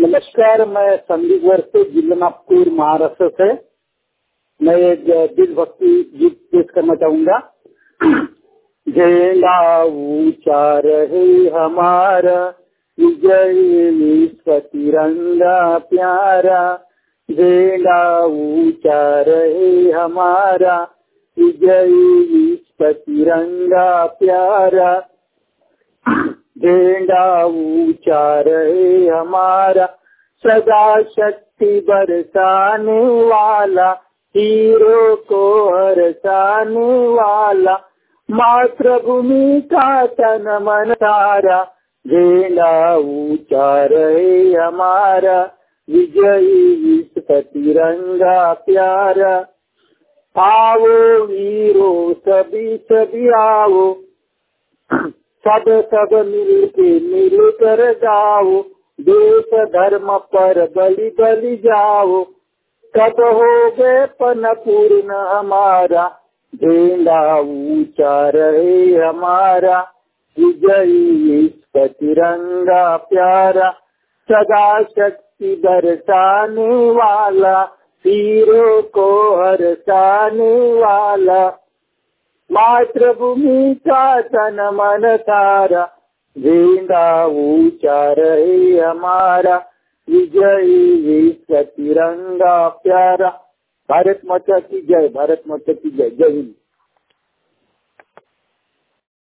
नमस्कार, मैं संदीप वर्षे, जिला नागपुर, महाराष्ट्र से। मैं एक देशभक्ति गीत पेश करना चाहूंगा। झंडा ऊंचा रहे हमारा, विजय विश्व तिरंगा प्यारा। झंडा ऊंचा रहे हमारा, विजय विश्व तिरंगा प्यारा। झंडा ऊंचा रहे हमारा, सदा शक्ति बरसाने वाला, हीरो को हरसाने वाला, मातृभूमि का तन मन सारा। झंडा ऊंचा रहे हमारा, विजयी विश्व तिरंगा प्यारा। आओ वीरो सभी सभी आओ, सब मिल कर गाओ, देश धर्म पर बलि बलि जाओ। कब हो गए पन पूर्ण हमारा, झंडा ऊंचा रहे हमारा, विजयी विश्व तिरंगा प्यारा। सदा शक्ति बरसाने वाला, हीरो को हरसाने वाला, मातृभूमि का तन मन सारा। झंडा ऊंचा रहे हमारा, विजयी विश्व तिरंगा प्यारा। भारत माता की जय, भारत माता की जय। जय हिंद।